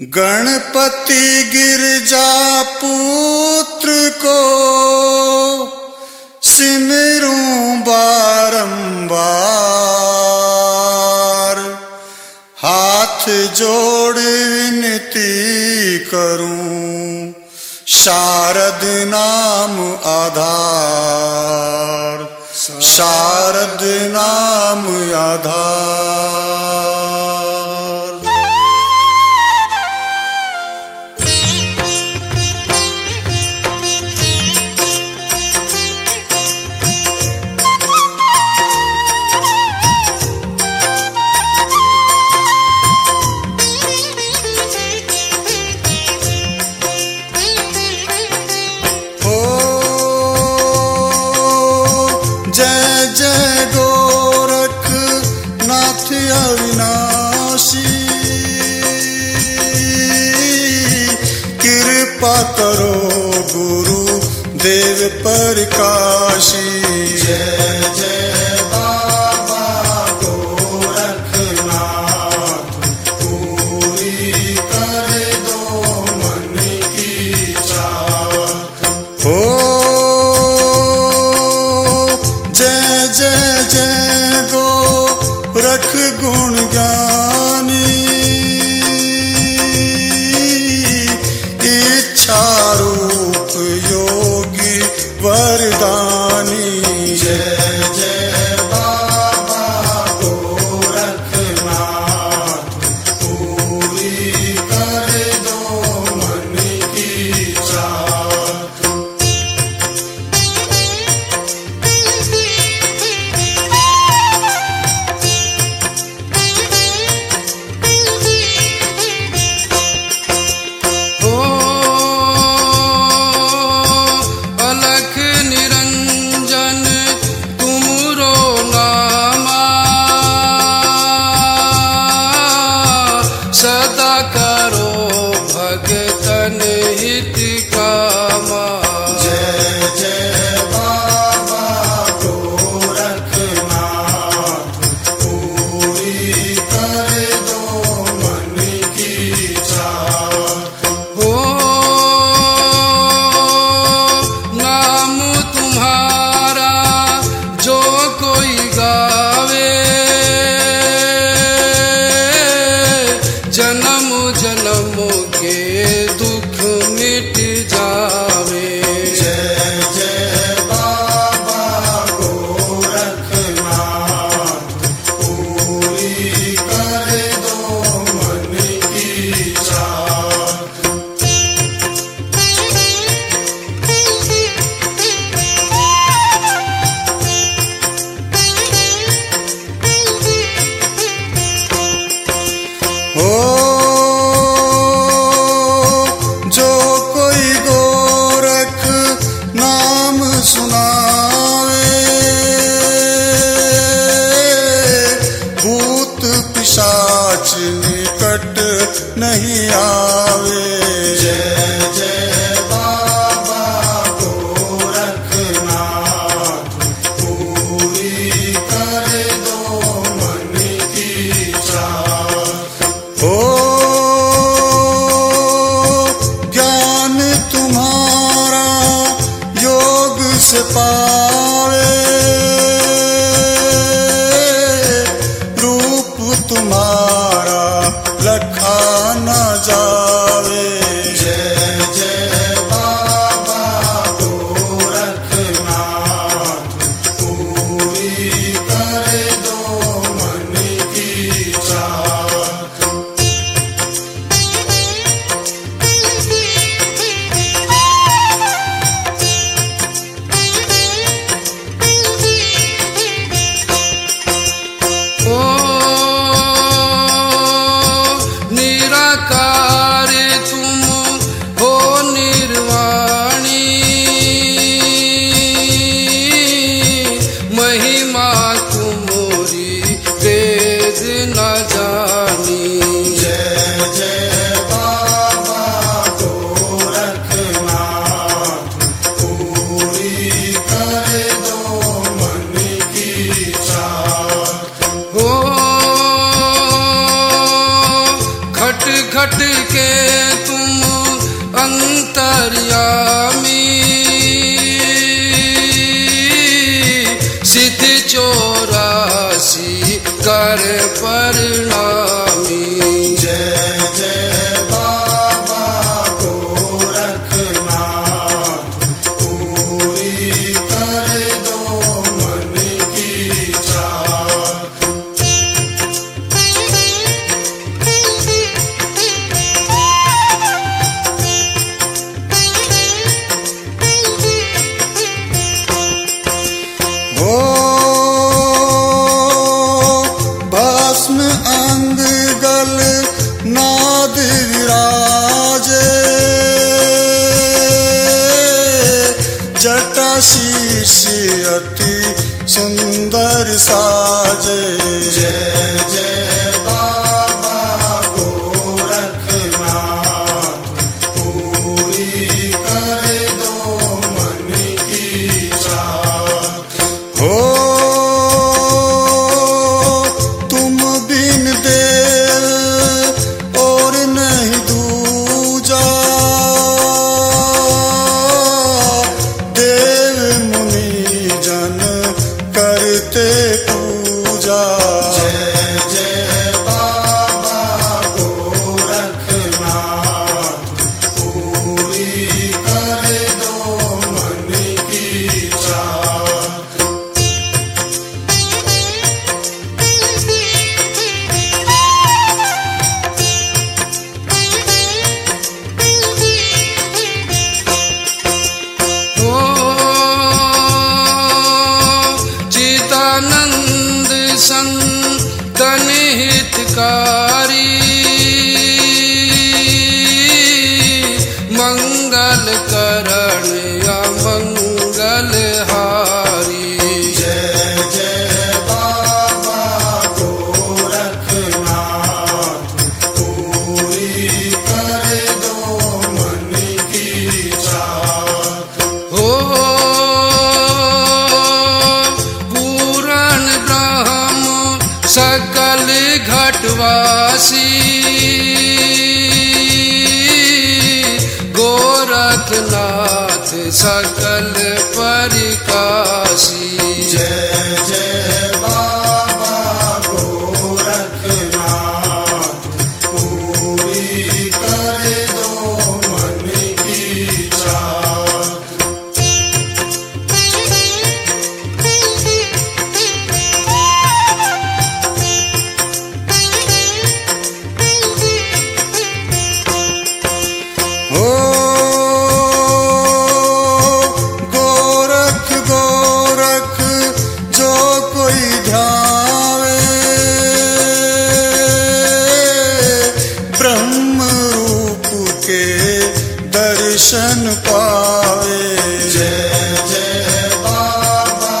गणपति गिरजा पुत्र को सिमरूं बारंबार, हाथ जोड़ विनती करूं शारद नाम आधार, शारद नाम आधार। अविनाशी कृपा करो गुरु देव प्रकाशी। जय जय बाबा गोरखनाथ, पूरी कर दो मन की चाह। हो जय जय जय गोरख गुण ज्ञानी, इच्छा रूप योगी वरदानी। जय जय बाबा गोरखनाथ, पूरी कर दो मन की चाह। सदा करो भगतन हित कामा। जय जय बाबा गोरखनाथ, पूरी कर दो मन की चाह। हो नाम तुम्हारा जो कोई गावे, जन्म जन्म के दुख मिट जावे। जय जय बाबा गोरखनाथ, पूरी कर दो मन की चाह। हो जो कोई गोरख नाम सुनावे, भूत पिशाच निकट नहीं आवे। जय जय बाबा गोरखनाथ, पूरी कर दो मन की चाह। हो ज्ञान तुम्हारा योग से पावे, रूप तुम्हारा लखा न जावे। जय जय बाबा गोरखनाथ, पूरी कर दो मन की चाह। शीश अति सुंदर साजे। जय जय बाबा गोरखनाथ, पूरी कर दो मन की चाह। हो तुम बिन देव और नहीं दूजा, देव मुनि जन करते पूजा। जय जय बाबा गोरखनाथ, पूरी कर दो मन की चाह। ओ चिदानंद संतन हितकारी, मंगल करण या मंगल हारी। जय जय बाबा गोरखनाथ, पूरी कर दो मन की चाह। हो पूरण ब्रह्म सकल घटवासी, गोरखनाथ सकल परिकाशी। जय जय बाबा गोरखनाथ, पूरी कर दो मन की चाह। हो गोरख गोरख जो कोई ध्यावे, ब्रह्म रूप के दर्शन पावे। जय जय बाबा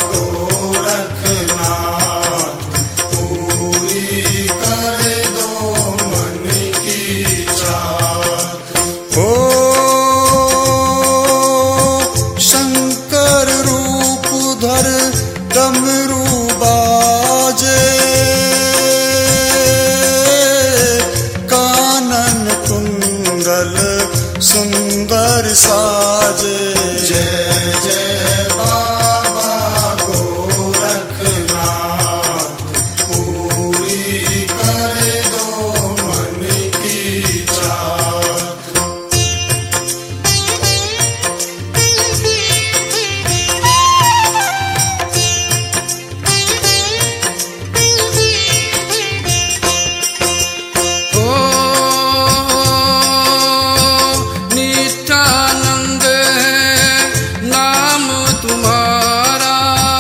गोरखनाथ, पूरी कर दो मन की चाह। हो शंकर रूप धर डमरू बाजे, कानन कुंडल सुंदर साजे। जय जय बाबा गोरखनाथ, पूरी कर दो मन की चाह। हो नित्यानंद है नाम तुम्हारा,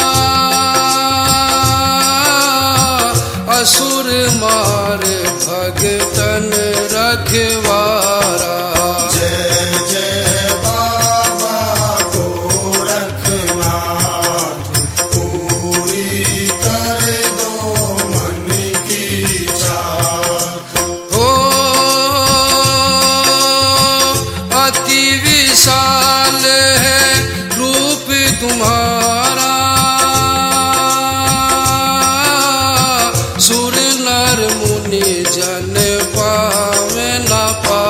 असुर मार भगतन रखवारा। जय जय बाबा गोरखनाथ, पूरी कर दो मन की चाह। हो अति विशाल है रूप तुम्हारा, सुर नर मुनि जन पावे न पारा।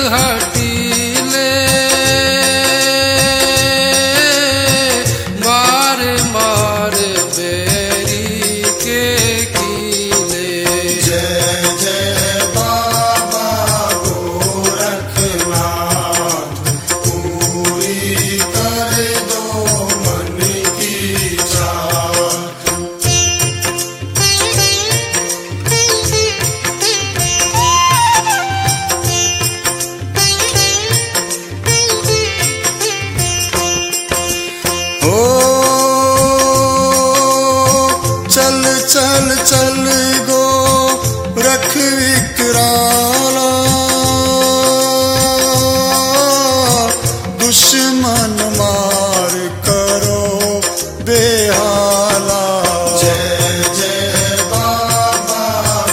हटीले मार मार बैरी के कीले। जय जय बाबा गोरखनाथ, पूरी कर दो मन की चाह। ओ चल चल चल गो रख विकराला, दुश्मन मार करो बेहाला। जय जय बाबा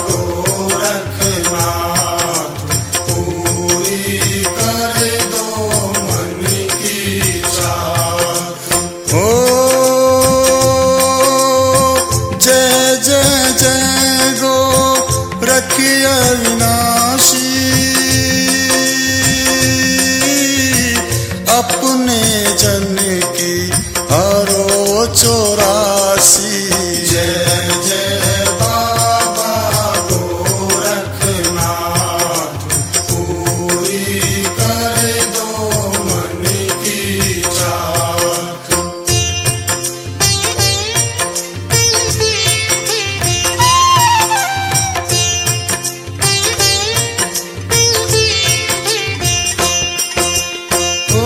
गोरखनाथ, पूरी कर दो मन की चाह। ओ जय जय जय गो रखी अविनाशी, अपने जन की हरो 84। जय जय बाबा गोरखनाथ, पूरी कर दो मन की चाह। ओ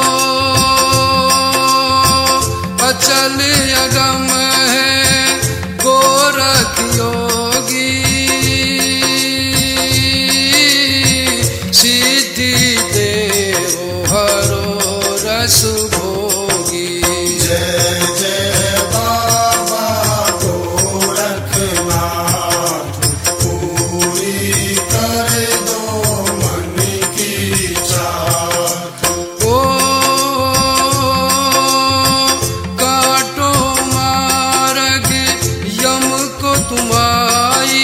अचल अगम है गोरख योगी, सिद्धि देव हरो रस भोगी। जय जय बाबा गोरखनाथ, पूरी कर दो मन की चाह। ओ काटो मार्ग यम को तुम्हारी,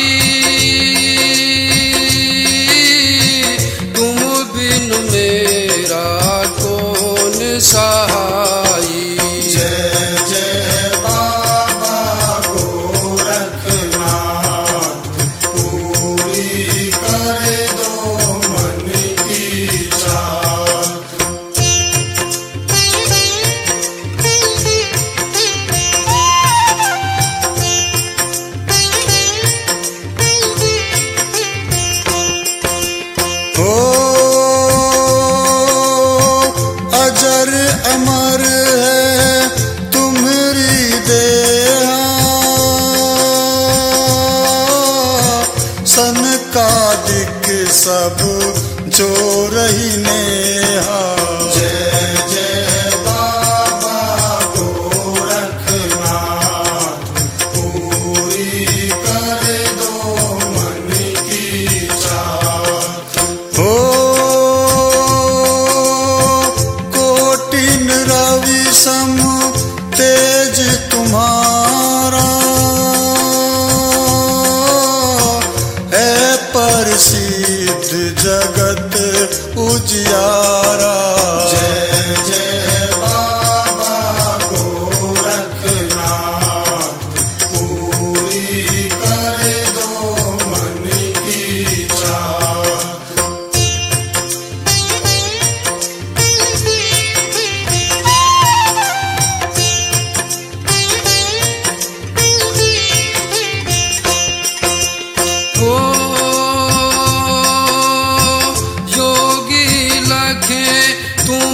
तुम बिन मेरा कौन सहाई। जय जय बाबा गोरखनाथ, पूरी कर दो मन की चाह। ओ अजर अमर है तुम्हारी देहा, सनकादिक सब जो रही नेहा। जय जय बाबा गोरखनाथ, पूरी कर दो मन की चाह। ओ कोटिन रवि सम तेज तुम्हारा, है प्रसिद्ध जगत उजियारा। जय जय बाबा गोरखनाथ, पूरी कर दो मन की चाह। ओ योगी लखे तू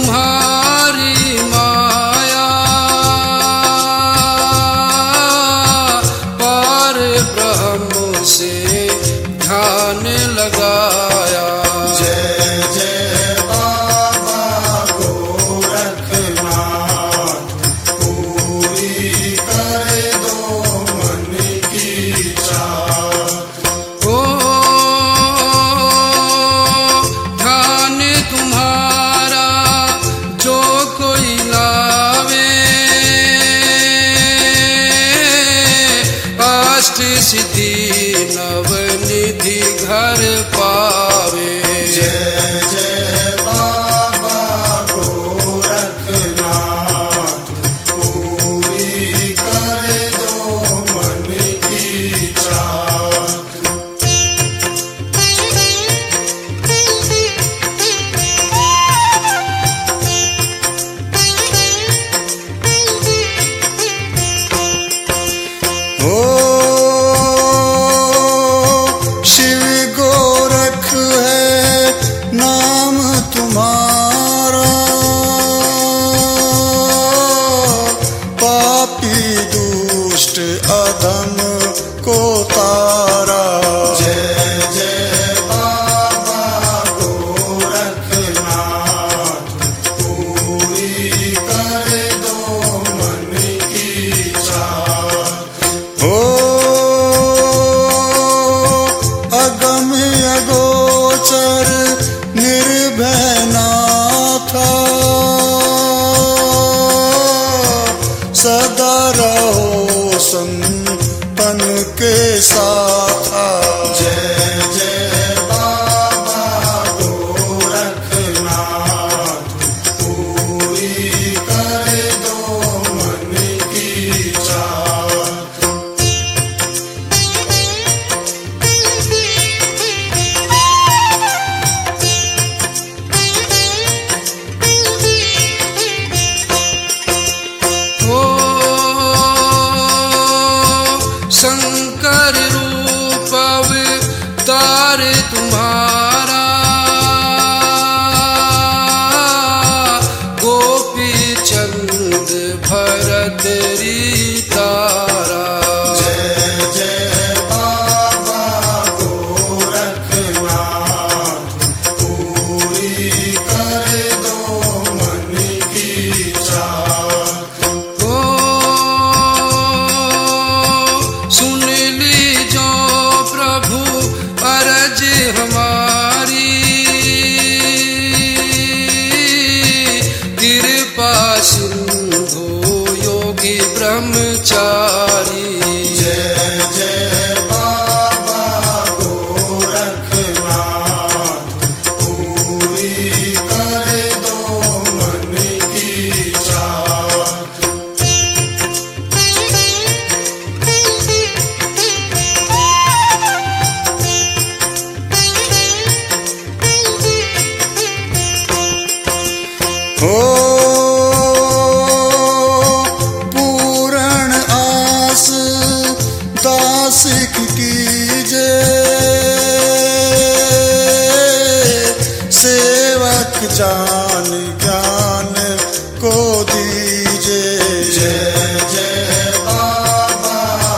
हो पूर्ण आस दास की कीजे, सेवक जान ज्ञान को दीजे। जय जय बाबा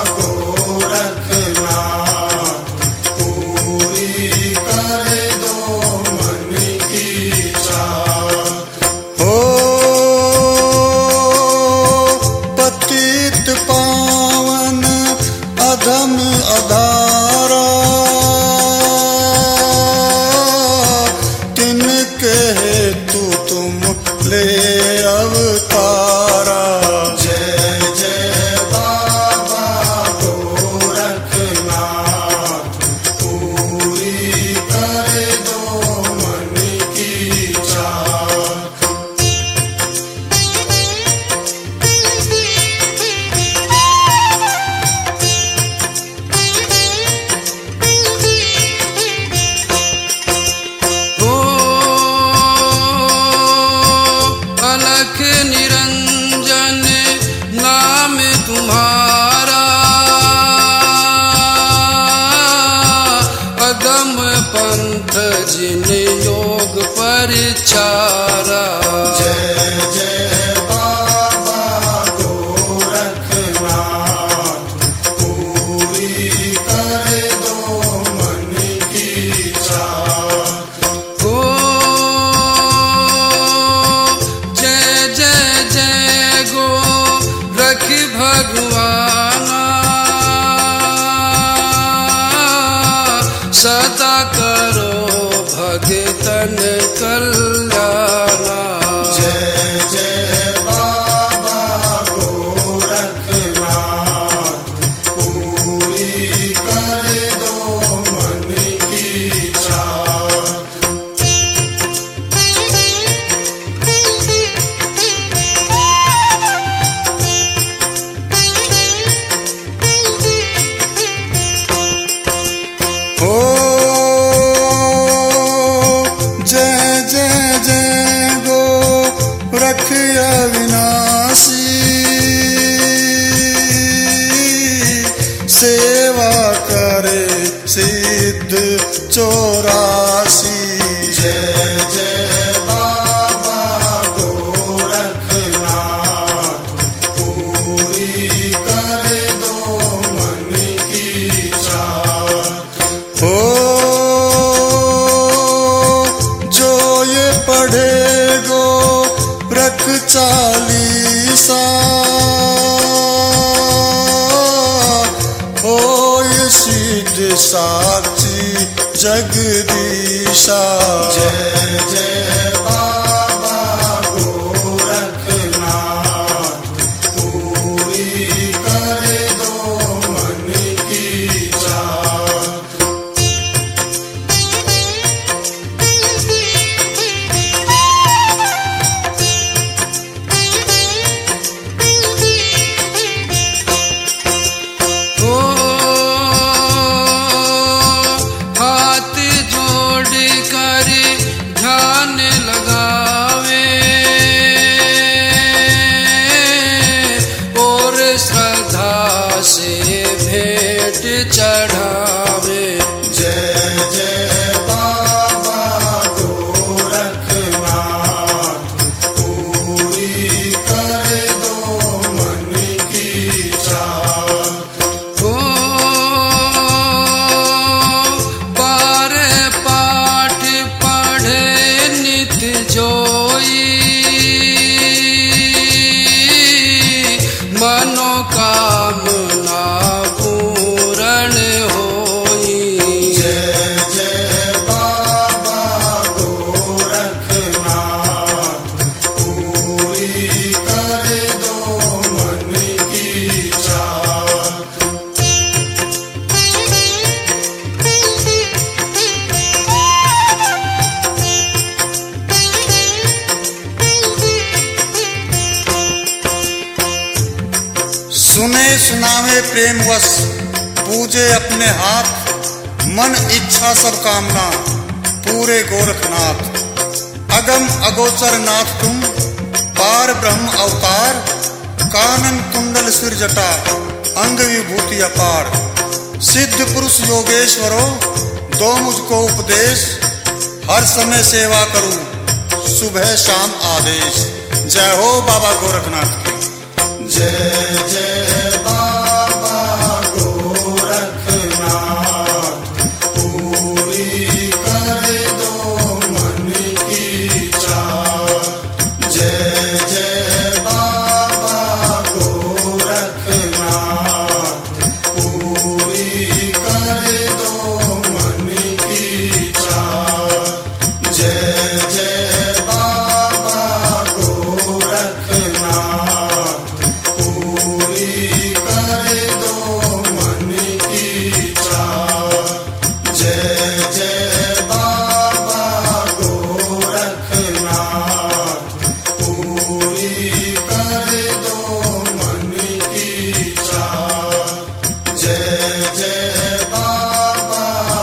गोरखनाथ, पूरी कर दो मन की चाह। हो पतित पावन अधम अधारा, तिनके हेतु तुम ले अवतारा। जय जय बाबा गोरखनाथ, पूरी कर दो मन की चाह। हो अलख निरंजन नाम तुम्हारा, अगम पंथ जिन योग परिचारा। जय जय बाबा गोरखनाथ, पूरी कर दो मन की चाह। हो जय जय जय गो रख भगवाना, सदा करो भगतन कल्याणा। जय जय बाबा गोरखनाथ, पूरी कर दो मन की चाह। हो जय जय जय गो रख अविनाशी, सेवा करे सिद्ध 84। जय जय बाबा गोरखनाथ, पूरी कर दो मन की चाह। हो जो ये पढ़े गो रख 40, हो ये सिद्ध साक्षी जगदीशा। जय जय बाबा गोरखनाथ, पूरी कर दो मन की चाह। हो हाथ जोड़ कर ध्यान लगावे, और श्रद्धा से भेंट चढ़ावे। जय जय बाबा गोरखनाथ, पूरी कर दो मन की चाह। हो बार पाठ पढ़े नित जोई, मनोकामना पूर्ण होई। जय जय बाबा गोरखनाथ, पूरी कर दो मन की चाह। सुने सुनावे प्रेम वश, पूजे अपने हाथ, मन इच्छा सब कामना, पूरे गोरखनाथ। अगम अगोचर नाथ तुम, पार ब्रह्म अवतार, कानन कुंडल सिर जटा, अंग विभूति अपार। सिद्ध पुरुष योगेश्वरो, दो मुझको उपदेश, हर समय सेवा करूं, सुबह शाम आदेश। जय हो बाबा गोरखनाथ की। जय जय बाबा गोरखनाथ, पूरी कर दो मन की चाह। जय जय बाबा गोरखनाथ, पूरी कर दो मन की चाह। जय जय बाबा गोरखनाथ, पूरी कर दो मन की चाह। जय जय बाबा गोरखनाथ, पूरी कर दो मन की चाह। जय जय बाबा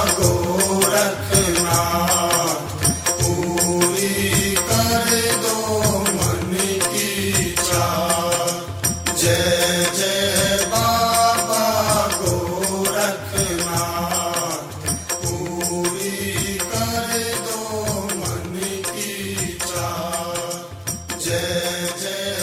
गोरखनाथ, पूरी कर दो मन की चाह। जय जय बाबा गोरखनाथ, पूरी कर दो मन की चाह। जय जय